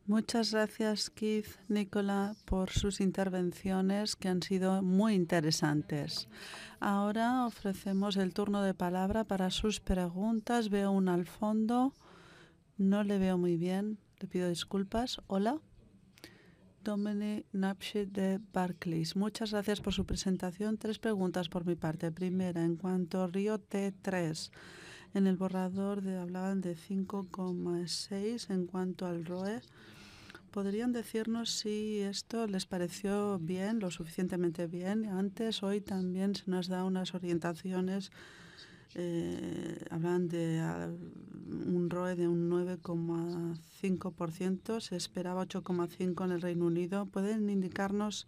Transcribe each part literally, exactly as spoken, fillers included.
Muchas gracias, Keith, Nicola, por sus intervenciones que han sido muy interesantes. Ahora ofrecemos el turno de palabra para sus preguntas. Veo una al fondo. No le veo muy bien. Le pido disculpas. Hola. Dominic Napshit de Barclays. Muchas gracias por su presentación. Tres preguntas por mi parte. Primera, en cuanto a Río T tres, en el borrador de, hablaban de cinco coma seis en cuanto al R O E. ¿Podrían decirnos si esto les pareció bien, lo suficientemente bien? Antes, hoy también se nos da unas orientaciones. Eh, hablan de uh, un R O E de un nueve coma cinco por ciento, se esperaba ocho coma cinco por ciento en el Reino Unido. ¿Pueden indicarnos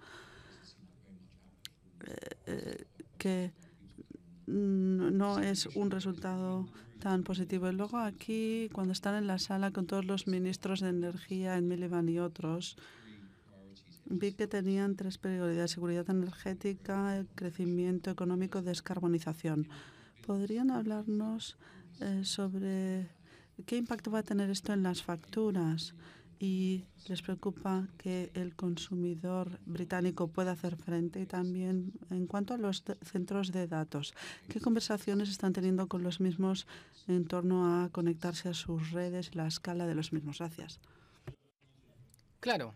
eh, eh, que no es un resultado tan positivo? Y luego aquí, cuando están en la sala con todos los ministros de energía en Miliband y otros, vi que tenían tres prioridades: seguridad energética, crecimiento económico, descarbonización. ¿Podrían hablarnos eh, sobre qué impacto va a tener esto en las facturas? ¿Y les preocupa que el consumidor británico pueda hacer frente? Y también, en cuanto a los centros de datos, ¿qué conversaciones están teniendo con los mismos en torno a conectarse a sus redes y la escala de los mismos? Gracias. Claro.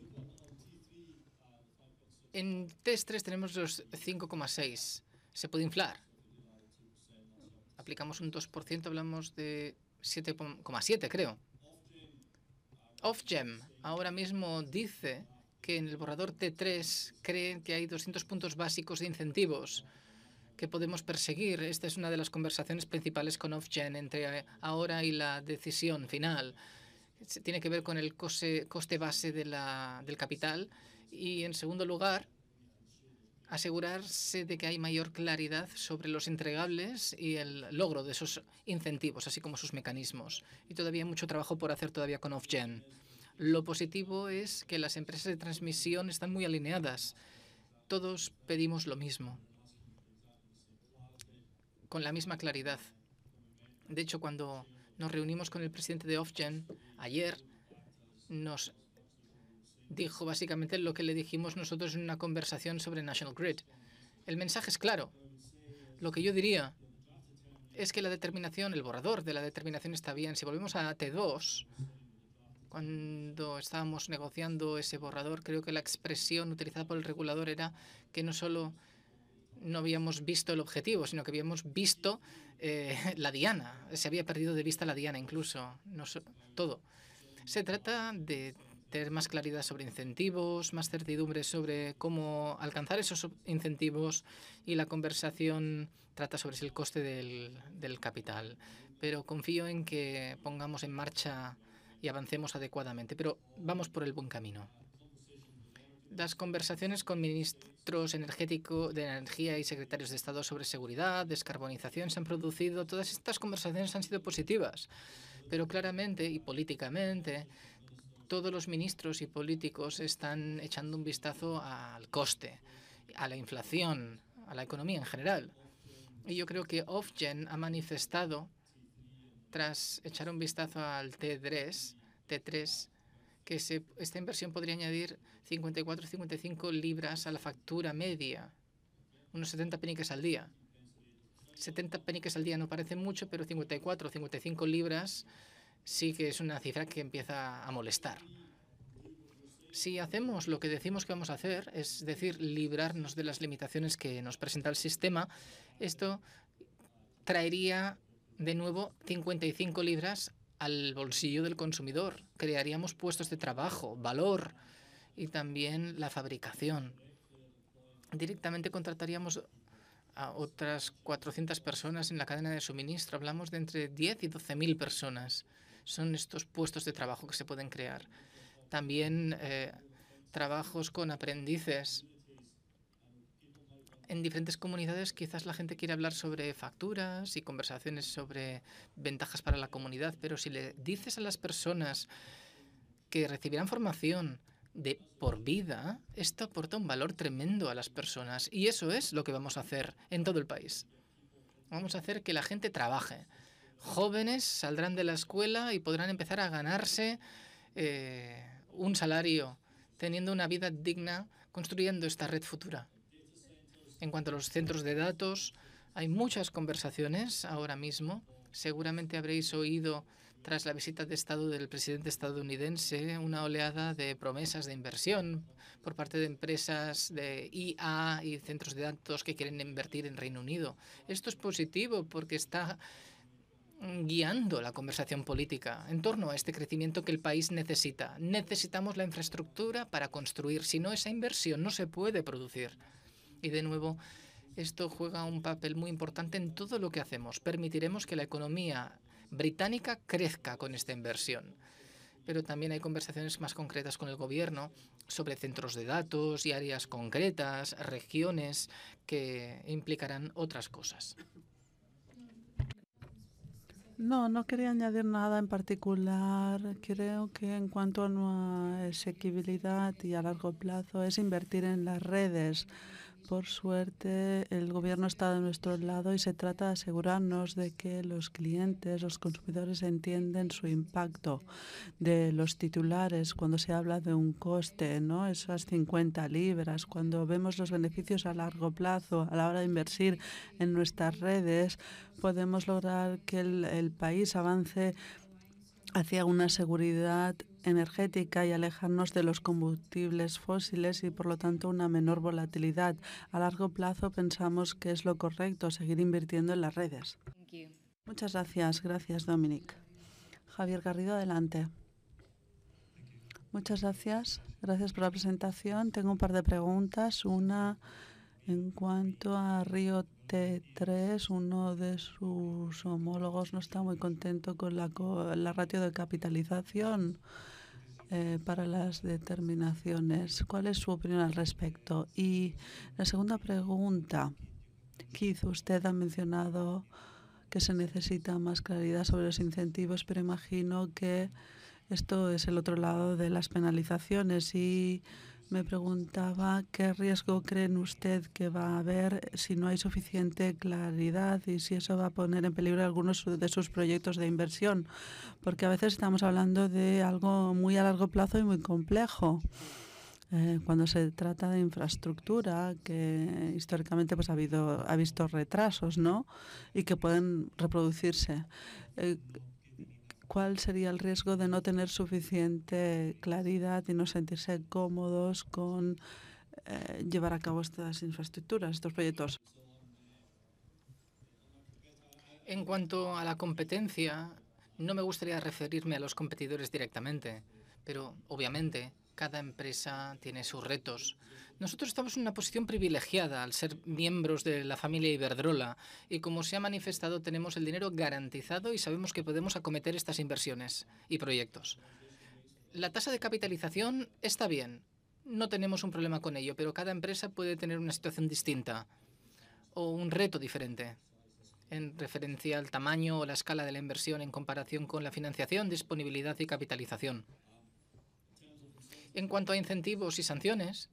En T tres tenemos los cinco coma seis. Se puede inflar. Aplicamos un dos por ciento, hablamos de siete coma siete, creo. Ofgem ahora mismo dice que en el borrador T tres creen que hay doscientos puntos básicos de incentivos que podemos perseguir. Esta es una de las conversaciones principales con Ofgem entre ahora y la decisión final. Tiene que ver con el coste, coste base de la, del capital y, en segundo lugar, asegurarse de que hay mayor claridad sobre los entregables y el logro de esos incentivos, así como sus mecanismos. Y todavía hay mucho trabajo por hacer todavía con Ofgem. Lo positivo es que las empresas de transmisión están muy alineadas. Todos pedimos lo mismo, con la misma claridad. De hecho, cuando nos reunimos con el presidente de Ofgem ayer, nos dijo básicamente lo que le dijimos nosotros en una conversación sobre National Grid. El mensaje es claro. Lo que yo diría es que la determinación, el borrador de la determinación está bien. Si volvemos a T dos, cuando estábamos negociando ese borrador, creo que la expresión utilizada por el regulador era que no solo no habíamos visto el objetivo, sino que habíamos visto eh, la diana. Se había perdido de vista la diana incluso, no so todo. Se trata de tener más claridad sobre incentivos, más certidumbre sobre cómo alcanzar esos incentivos, y la conversación trata sobre el coste del, del capital. Pero confío en que pongamos en marcha y avancemos adecuadamente. Pero vamos por el buen camino. Las conversaciones con ministros energéticos de energía y secretarios de Estado sobre seguridad, descarbonización se han producido. Todas estas conversaciones han sido positivas, pero claramente y políticamente todos los ministros y políticos están echando un vistazo al coste, a la inflación, a la economía en general. Y yo creo que Ofgem ha manifestado, tras echar un vistazo al T tres, T tres que se, esta inversión podría añadir cincuenta y cuatro a cincuenta y cinco libras a la factura media, unos setenta peniques al día. setenta peniques al día no parece mucho, pero cincuenta y cuatro o cincuenta y cinco libras sí que es una cifra que empieza a molestar. Si hacemos lo que decimos que vamos a hacer, es decir, librarnos de las limitaciones que nos presenta el sistema, esto traería de nuevo cincuenta y cinco libras al bolsillo del consumidor. Crearíamos puestos de trabajo, valor y también la fabricación. Directamente contrataríamos a otras cuatrocientas personas en la cadena de suministro. Hablamos de entre diez y doce mil personas. Son estos puestos de trabajo que se pueden crear. También eh, trabajos con aprendices. En diferentes comunidades quizás la gente quiere hablar sobre facturas y conversaciones sobre ventajas para la comunidad, pero si le dices a las personas que recibirán formación de por vida, esto aporta un valor tremendo a las personas, y eso es lo que vamos a hacer en todo el país. Vamos a hacer que la gente trabaje. Jóvenes saldrán de la escuela y podrán empezar a ganarse eh, un salario, teniendo una vida digna, construyendo esta red futura. En cuanto a los centros de datos, hay muchas conversaciones ahora mismo. Seguramente habréis oído, tras la visita de Estado del presidente estadounidense, una oleada de promesas de inversión por parte de empresas de I A y centros de datos que quieren invertir en Reino Unido. Esto es positivo porque está guiando la conversación política en torno a este crecimiento que el país necesita. Necesitamos la infraestructura para construir, si no, esa inversión no se puede producir. Y de nuevo, esto juega un papel muy importante en todo lo que hacemos. Permitiremos que la economía británica crezca con esta inversión. Pero también hay conversaciones más concretas con el gobierno sobre centros de datos y áreas concretas, regiones que implicarán otras cosas. No, no quería añadir nada en particular. Creo que en cuanto a una asequibilidad y a largo plazo es invertir en las redes. Por suerte, el gobierno está de nuestro lado y se trata de asegurarnos de que los clientes, los consumidores entienden su impacto de los titulares cuando se habla de un coste, ¿no? Esas cincuenta libras, cuando vemos los beneficios a largo plazo a la hora de invertir en nuestras redes, podemos lograr que el, el país avance hacia una seguridad energética y alejarnos de los combustibles fósiles y, por lo tanto, una menor volatilidad. A largo plazo pensamos que es lo correcto seguir invirtiendo en las redes. Muchas gracias. Gracias, Dominic. Javier Garrido, adelante. Muchas gracias. Gracias por la presentación. Tengo un par de preguntas. Una, en cuanto a Río T tres, uno de sus homólogos no está muy contento con la, co la ratio de capitalización eh, para las determinaciones. ¿Cuál es su opinión al respecto? Y la segunda pregunta, Keith, usted ha mencionado que se necesita más claridad sobre los incentivos, pero imagino que esto es el otro lado de las penalizaciones y me preguntaba qué riesgo creen usted que va a haber si no hay suficiente claridad y si eso va a poner en peligro algunos de sus proyectos de inversión, porque a veces estamos hablando de algo muy a largo plazo y muy complejo. Eh, cuando se trata de infraestructura, que históricamente pues ha habido ha visto retrasos, ¿no? Y que pueden reproducirse. Eh, ¿Cuál sería el riesgo de no tener suficiente claridad y no sentirse cómodos con eh, llevar a cabo estas infraestructuras, estos proyectos? En cuanto a la competencia, no me gustaría referirme a los competidores directamente, pero obviamente cada empresa tiene sus retos. Nosotros estamos en una posición privilegiada al ser miembros de la familia Iberdrola y, como se ha manifestado, tenemos el dinero garantizado y sabemos que podemos acometer estas inversiones y proyectos. La tasa de capitalización está bien, no tenemos un problema con ello, pero cada empresa puede tener una situación distinta o un reto diferente en referencia al tamaño o la escala de la inversión en comparación con la financiación, disponibilidad y capitalización. En cuanto a incentivos y sanciones,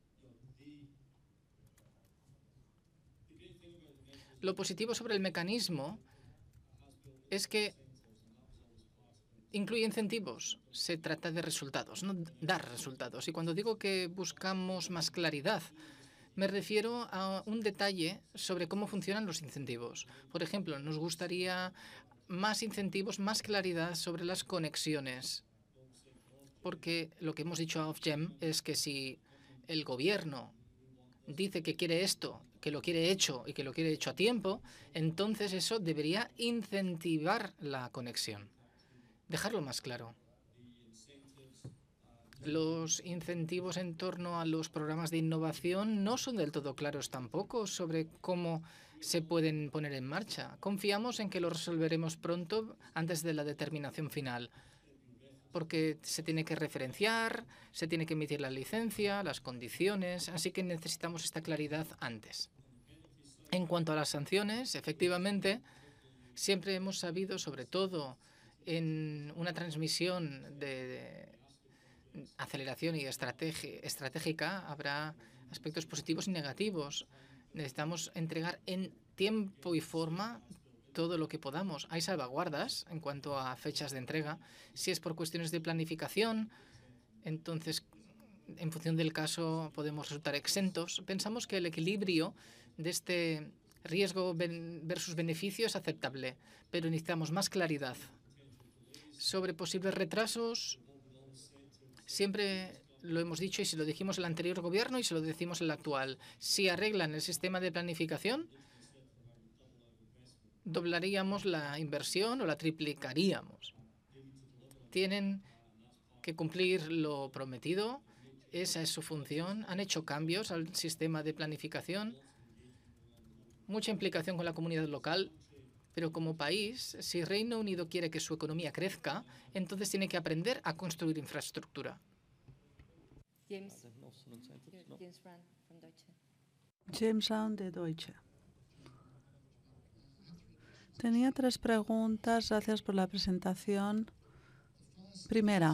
lo positivo sobre el mecanismo es que incluye incentivos. Se trata de resultados, no dar resultados. Y cuando digo que buscamos más claridad, me refiero a un detalle sobre cómo funcionan los incentivos. Por ejemplo, nos gustaría más incentivos, más claridad sobre las conexiones. Porque lo que hemos dicho a Ofgem es que si el gobierno dice que quiere esto, que lo quiere hecho y que lo quiere hecho a tiempo, entonces eso debería incentivar la conexión. Dejarlo más claro. Los incentivos en torno a los programas de innovación no son del todo claros tampoco sobre cómo se pueden poner en marcha. Confiamos en que lo resolveremos pronto antes de la determinación final, porque se tiene que referenciar, se tiene que emitir la licencia, las condiciones, así que necesitamos esta claridad antes. En cuanto a las sanciones, efectivamente, siempre hemos sabido, sobre todo en una transmisión de aceleración y estratégica, habrá aspectos positivos y negativos. Necesitamos entregar en tiempo y forma todo lo que podamos. Hay salvaguardas en cuanto a fechas de entrega. Si es por cuestiones de planificación, entonces, en función del caso, podemos resultar exentos. Pensamos que el equilibrio de este riesgo versus beneficio es aceptable, pero necesitamos más claridad. Sobre posibles retrasos, siempre lo hemos dicho y se lo dijimos en el anterior gobierno y se lo decimos en el actual. Si arreglan el sistema de planificación, doblaríamos la inversión o la triplicaríamos. Tienen que cumplir lo prometido. Esa es su función. Han hecho cambios al sistema de planificación. Mucha implicación con la comunidad local. Pero como país, si Reino Unido quiere que su economía crezca, entonces tiene que aprender a construir infraestructura. James, James Round de Deutsche. Tenía tres preguntas. Gracias por la presentación. Primera,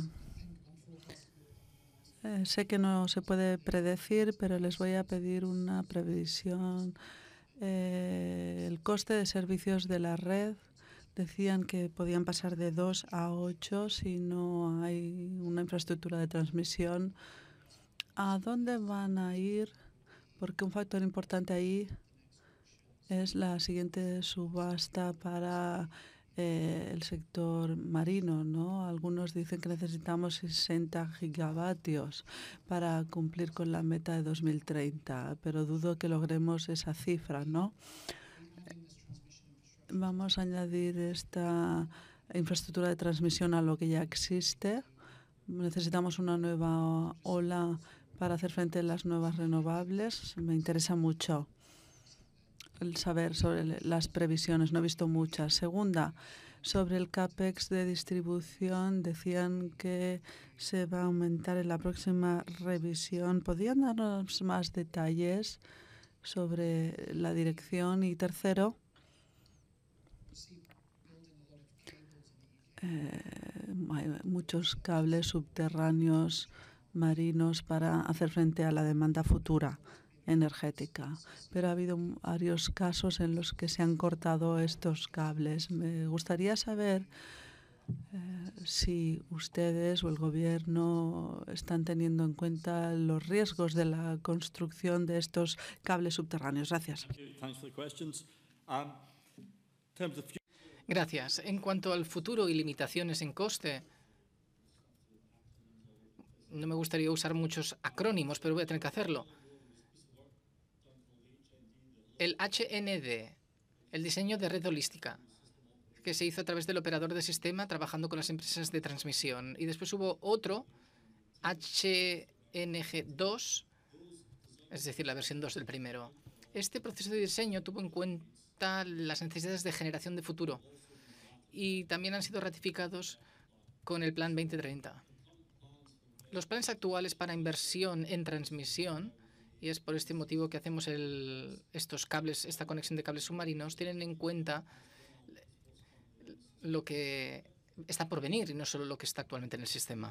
eh, sé que no se puede predecir, pero les voy a pedir una previsión. Eh, el coste de servicios de la red, decían que podían pasar de dos a ocho si no hay una infraestructura de transmisión. ¿A dónde van a ir? Porque un factor importante ahí es la siguiente subasta para eh, el sector marino, ¿no? Algunos dicen que necesitamos sesenta gigavatios para cumplir con la meta de dos mil treinta, pero dudo que logremos esa cifra, ¿no? Vamos a añadir esta infraestructura de transmisión a lo que ya existe. Necesitamos una nueva ola para hacer frente a las nuevas renovables. Me interesa mucho el saber sobre las previsiones. No he visto muchas. Segunda, sobre el CAPEX de distribución, decían que se va a aumentar en la próxima revisión. ¿Podrían darnos más detalles sobre la dirección? Y tercero, eh, hay muchos cables subterráneos marinos para hacer frente a la demanda futura energética, pero ha habido varios casos en los que se han cortado estos cables. Me gustaría saber eh, si ustedes o el gobierno están teniendo en cuenta los riesgos de la construcción de estos cables subterráneos. Gracias. Gracias. En cuanto al futuro y limitaciones en coste, no me gustaría usar muchos acrónimos, pero voy a tener que hacerlo. El H N D, el diseño de red holística, que se hizo a través del operador de sistema trabajando con las empresas de transmisión. Y después hubo otro, H N G dos, es decir, la versión dos del primero. Este proceso de diseño tuvo en cuenta las necesidades de generación de futuro y también han sido ratificados con el Plan veinte treinta. Los planes actuales para inversión en transmisión, y es por este motivo que hacemos el, estos cables, esta conexión de cables submarinos, tienen en cuenta lo que está por venir y no solo lo que está actualmente en el sistema.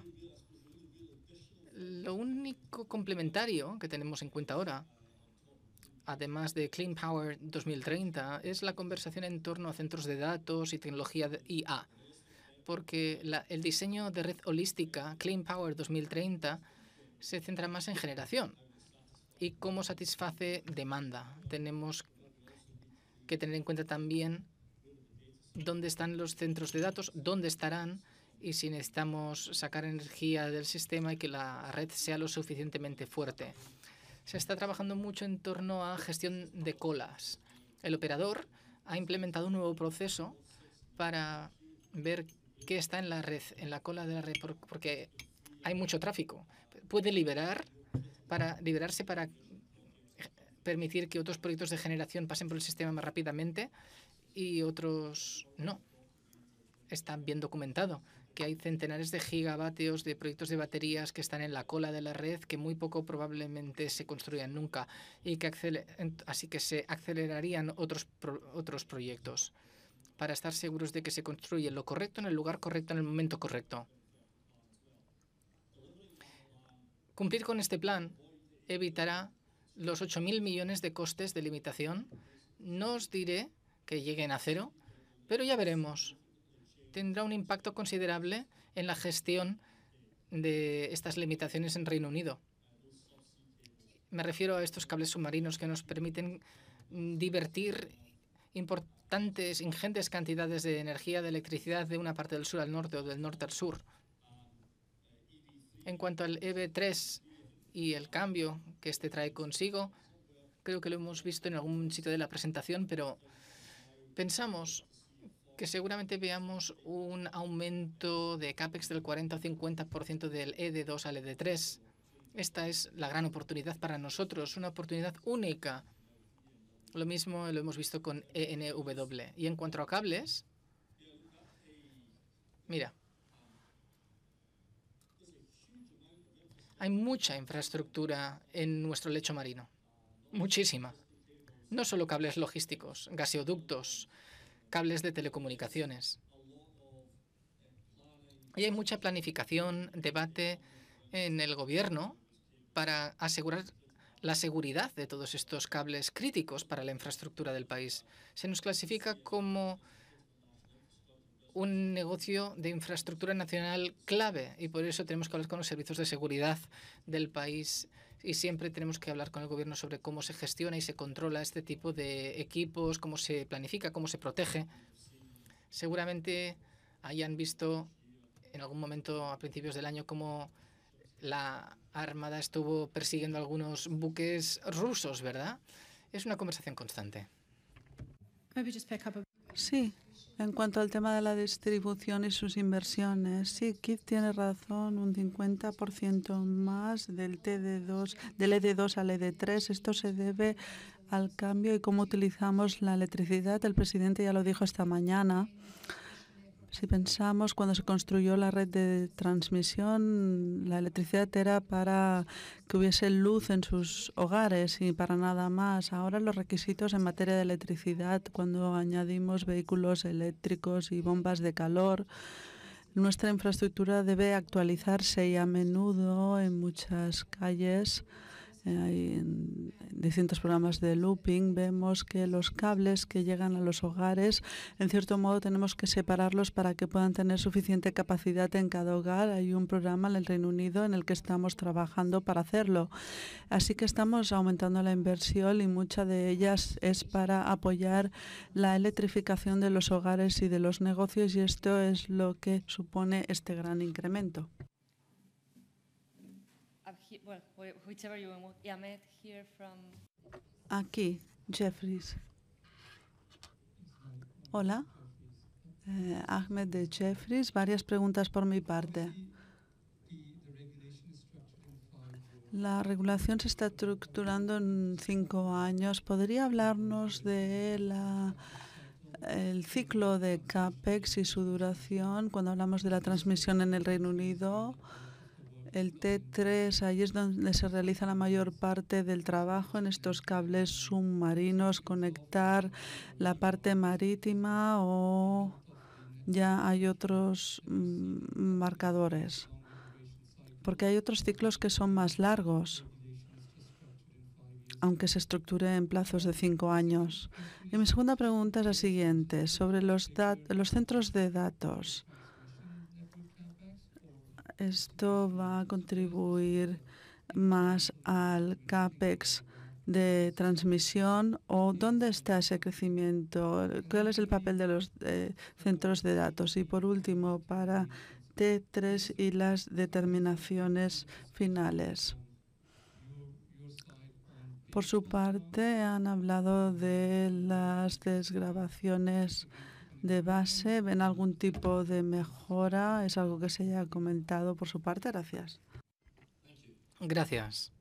Lo único complementario que tenemos en cuenta ahora, además de Clean Power dos mil treinta, es la conversación en torno a centros de datos y tecnología de I A, porque la, el diseño de red holística Clean Power dos mil treinta se centra más en generación y cómo satisface demanda. Tenemos que tener en cuenta también dónde están los centros de datos, dónde estarán y si necesitamos sacar energía del sistema y que la red sea lo suficientemente fuerte. Se está trabajando mucho en torno a gestión de colas. El operador ha implementado un nuevo proceso para ver qué está en la red, en la cola de la red, porque hay mucho tráfico. Puede liberar para liberarse para permitir que otros proyectos de generación pasen por el sistema más rápidamente y otros no. Está bien documentado que hay centenares de gigavatios de proyectos de baterías que están en la cola de la red que muy poco probablemente se construyan nunca y que así que se acelerarían otros pro otros proyectos para estar seguros de que se construye lo correcto en el lugar correcto en el momento correcto. Cumplir con este plan evitará los ocho mil millones de costes de limitación. No os diré que lleguen a cero, Pero ya veremos. Tendrá un impacto considerable en la gestión de estas limitaciones en Reino Unido. Me refiero a estos cables submarinos que nos permiten divertir importantes, ingentes cantidades de energía, de electricidad de una parte del sur al norte o del norte al sur. En cuanto al E B tres y el cambio que este trae consigo, creo que lo hemos visto en algún sitio de la presentación, pero pensamos que seguramente veamos un aumento de CAPEX del cuarenta o cincuenta por ciento del E D dos al E D tres. Esta es la gran oportunidad para nosotros, una oportunidad única. Lo mismo lo hemos visto con E N W. Y en cuanto a cables, mira, hay mucha infraestructura en nuestro lecho marino, muchísima. No solo cables logísticos, gaseoductos, cables de telecomunicaciones. Y hay mucha planificación, debate en el gobierno para asegurar la seguridad de todos estos cables críticos para la infraestructura del país. Se nos clasifica como un negocio de infraestructura nacional clave y por eso tenemos que hablar con los servicios de seguridad del país y siempre tenemos que hablar con el gobierno sobre cómo se gestiona y se controla este tipo de equipos, cómo se planifica, cómo se protege. Seguramente hayan visto en algún momento a principios del año cómo la Armada estuvo persiguiendo algunos buques rusos, ¿verdad? Es una conversación constante. Sí, en cuanto al tema de la distribución y sus inversiones, sí, Keith tiene razón, un cincuenta por ciento más del T D dos, del E D dos al E D tres. Esto se debe al cambio y cómo utilizamos la electricidad. El presidente ya lo dijo esta mañana. Si pensamos cuando se construyó la red de transmisión, la electricidad era para que hubiese luz en sus hogares y para nada más. Ahora los requisitos en materia de electricidad, cuando añadimos vehículos eléctricos y bombas de calor, nuestra infraestructura debe actualizarse y a menudo en muchas calles, eh, en distintos programas de looping, vemos que los cables que llegan a los hogares, en cierto modo tenemos que separarlos para que puedan tener suficiente capacidad en cada hogar. Hay un programa en el Reino Unido en el que estamos trabajando para hacerlo. Así que estamos aumentando la inversión y mucha de ellas es para apoyar la electrificación de los hogares y de los negocios y esto es lo que supone este gran incremento. Aquí, Jeffries. Hola, eh, Ahmed de Jeffries. Varias preguntas por mi parte. La regulación se está estructurando en cinco años. ¿Podría hablarnos de la, el ciclo de CAPEX y su duración cuando hablamos de la transmisión en el Reino Unido? El T tres, ahí es donde se realiza la mayor parte del trabajo en estos cables submarinos, conectar la parte marítima o ya hay otros mm, marcadores. Porque hay otros ciclos que son más largos, aunque se estructure en plazos de cinco años. Y mi segunda pregunta es la siguiente, sobre los, los centros de datos. ¿Esto va a contribuir más al CAPEX de transmisión o dónde está ese crecimiento? ¿Cuál es el papel de los eh, centros de datos? Y por último, para T tres y las determinaciones finales. Por su parte, han hablado de las desgravaciones de base. ¿Ven algún tipo de mejora? ¿Es algo que se haya comentado por su parte? Gracias. Gracias.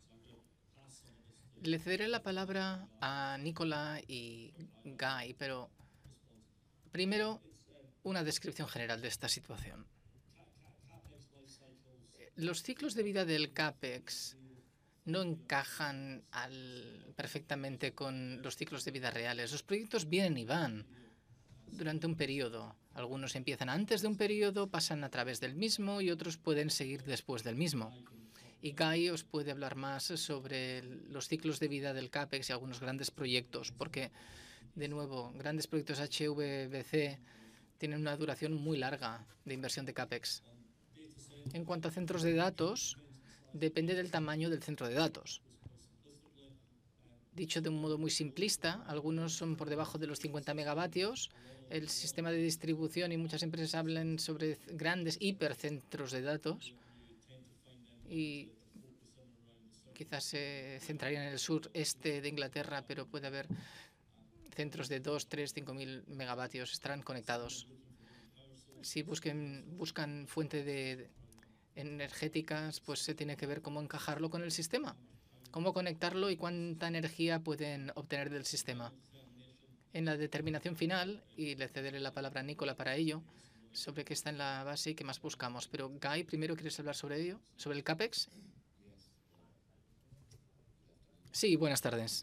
Le cederé la palabra a Nicola y Guy, pero primero una descripción general de esta situación. Los ciclos de vida del CAPEX no encajan al, perfectamente con los ciclos de vida reales. Los proyectos vienen y van durante un periodo. Algunos empiezan antes de un periodo, pasan a través del mismo y otros pueden seguir después del mismo. Y Guy os puede hablar más sobre los ciclos de vida del CAPEX y algunos grandes proyectos, porque De nuevo, grandes proyectos H V B C tienen una duración muy larga de inversión de CAPEX. En cuanto a centros de datos, depende del tamaño del centro de datos. Dicho de un modo muy simplista, algunos son por debajo de los cincuenta megavatios. El sistema de distribución y muchas empresas hablan sobre grandes hipercentros de datos y quizás se centrarían en el sureste de Inglaterra, pero puede haber centros de dos, tres, cinco mil megavatios. Estarán conectados. Si busquen, buscan fuente de energéticas, pues se tiene que ver cómo encajarlo con el sistema, cómo conectarlo y cuánta energía pueden obtener del sistema. En la determinación final, y le cederé la palabra a Nicola para ello, sobre qué está en la base y qué más buscamos. Pero Guy, primero, ¿quieres hablar sobre ello? ¿Sobre el CAPEX? Sí, buenas tardes.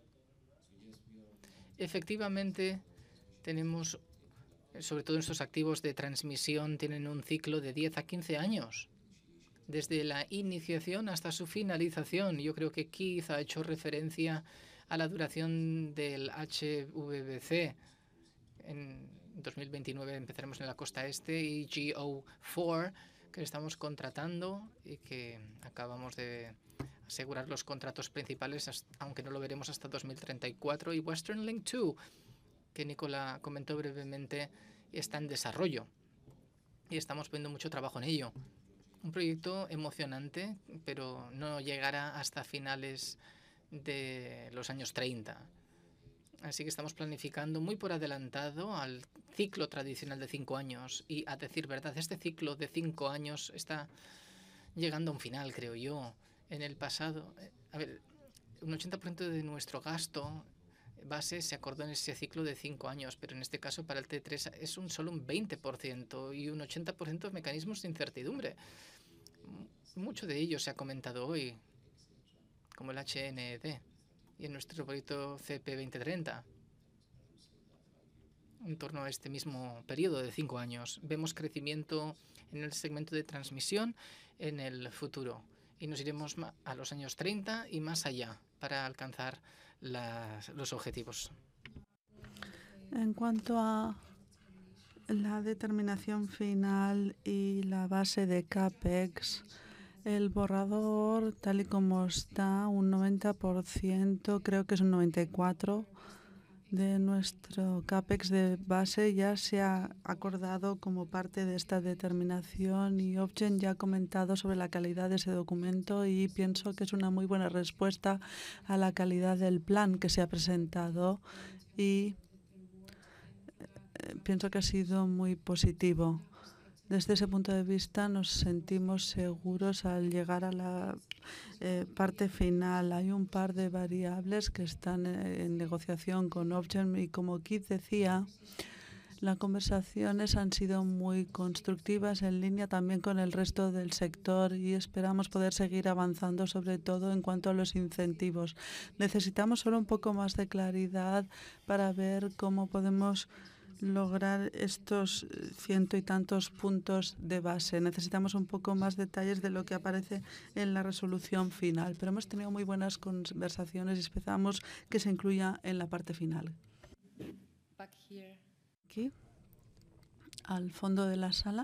Efectivamente, tenemos, sobre todo nuestros activos de transmisión, tienen un ciclo de diez a quince años. Desde la iniciación hasta su finalización. Yo creo que Keith ha hecho referencia a la duración del H V B C. En dos mil veintinueve empezaremos en la costa este y G O cuatro, que estamos contratando y que acabamos de asegurar los contratos principales, aunque no lo veremos hasta dos mil treinta y cuatro. Y Western Link dos, que Nicola comentó brevemente, está en desarrollo y estamos poniendo mucho trabajo en ello. Un proyecto emocionante, pero no llegará hasta finales de los años treinta. Así que estamos planificando muy por adelantado al ciclo tradicional de cinco años. Y a decir verdad, este ciclo de cinco años está llegando a un final, creo yo. En el pasado, a ver, un ochenta por ciento de nuestro gasto base se acordó en ese ciclo de cinco años, pero en este caso para el T tres es un solo un veinte por ciento y un ochenta por ciento de mecanismos de incertidumbre. Mucho de ello se ha comentado hoy, como el H N D y en nuestro proyecto C P veinte treinta. En torno a este mismo periodo de cinco años, vemos crecimiento en el segmento de transmisión en el futuro y nos iremos a los años treinta y más allá para alcanzar las, los objetivos. En cuanto a la determinación final y la base de CAPEX, el borrador, tal y como está, un noventa por ciento, creo que es un noventa y cuatro por ciento de nuestro CAPEX de base ya se ha acordado como parte de esta determinación y Ofgem ya ha comentado sobre la calidad de ese documento y pienso que es una muy buena respuesta a la calidad del plan que se ha presentado y pienso que ha sido muy positivo. Desde ese punto de vista nos sentimos seguros al llegar a la eh, parte final. Hay un par de variables que están eh, en negociación con Ofgem y como Keith decía, las conversaciones han sido muy constructivas en línea también con el resto del sector y esperamos poder seguir avanzando, sobre todo en cuanto a los incentivos. Necesitamos solo un poco más de claridad para ver cómo podemos lograr estos ciento y tantos puntos de base. Necesitamos un poco más detalles de lo que aparece en la resolución final, pero hemos tenido muy buenas conversaciones y esperamos que se incluya en la parte final. Back here. Aquí, al fondo de la sala.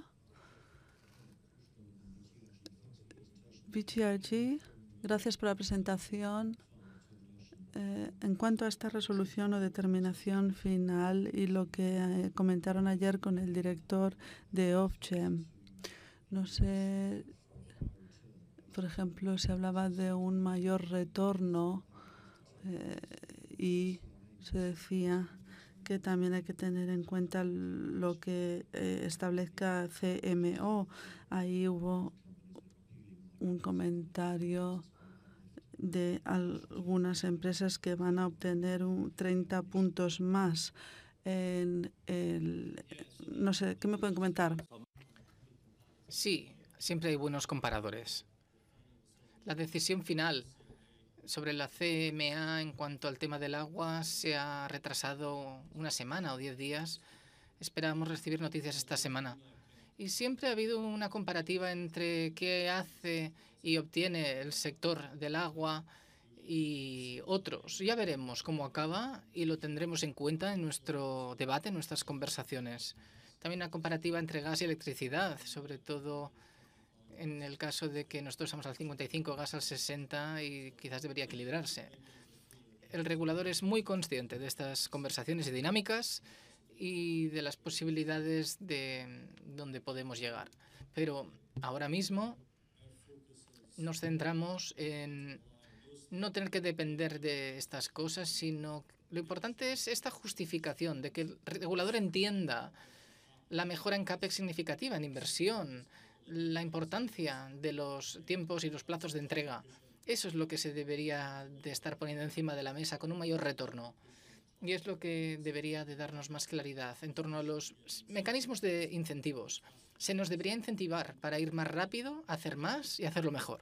B G R G, gracias por la presentación. Eh, en cuanto a esta resolución o determinación final y lo que eh, comentaron ayer con el director de Ofgem, no sé, por ejemplo, se hablaba de un mayor retorno eh, y se decía que también hay que tener en cuenta lo que eh, establezca C M O. Ahí hubo un comentario de algunas empresas que van a obtener un treinta puntos más en el... No sé, ¿qué me pueden comentar? Sí, siempre hay buenos comparadores. La decisión final sobre la C M A en cuanto al tema del agua se ha retrasado una semana o diez días. Esperamos recibir noticias esta semana. Y siempre ha habido una comparativa entre qué hace y obtiene el sector del agua y otros. Ya veremos cómo acaba y lo tendremos en cuenta en nuestro debate, en nuestras conversaciones. También una comparativa entre gas y electricidad, sobre todo en el caso de que nosotros estamos al cincuenta y cinco, gas al sesenta y quizás debería equilibrarse. El regulador es muy consciente de estas conversaciones y dinámicas y de las posibilidades de donde podemos llegar. Pero ahora mismo nos centramos en no tener que depender de estas cosas, sino lo importante es esta justificación de que el regulador entienda la mejora en CAPEX significativa, en inversión, la importancia de los tiempos y los plazos de entrega. Eso es lo que se debería de estar poniendo encima de la mesa con un mayor retorno. Y es lo que debería de darnos más claridad en torno a los mecanismos de incentivos. Se nos debería incentivar para ir más rápido, hacer más y hacerlo mejor.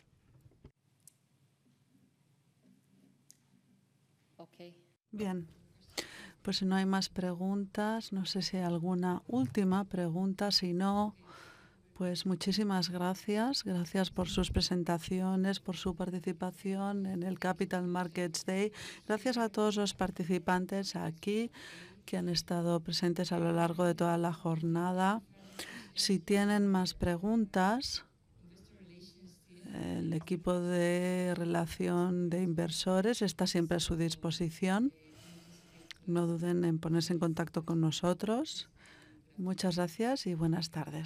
Okay. Bien. Pues si no hay más preguntas, no sé si hay alguna última pregunta. Si no, pues muchísimas gracias. Gracias por sus presentaciones, por su participación en el Capital Markets Day. Gracias a todos los participantes aquí que han estado presentes a lo largo de toda la jornada. Si tienen más preguntas, el equipo de relación de inversores está siempre a su disposición. No duden en ponerse en contacto con nosotros. Muchas gracias y buenas tardes.